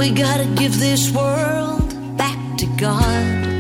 We gotta give this world back to God.